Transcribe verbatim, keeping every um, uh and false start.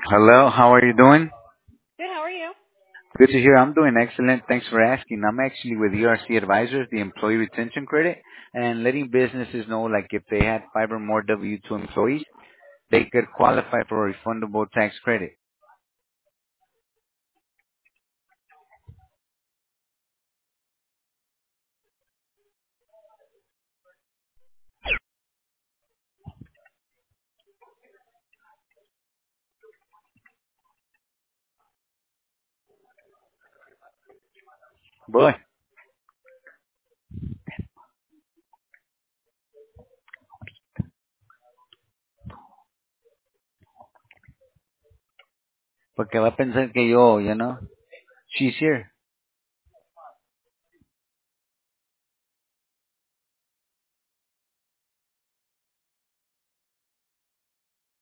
Hello, how are you doing? Good. How are you? Good to hear. I'm doing excellent. Thanks for asking. I'm actually with E R C Advisors, the Employee Retention Credit, and letting businesses know like if they had five or more W two employees, they could qualify for a refundable tax credit. Boy, porque va a pensar que yo, you know, she's here.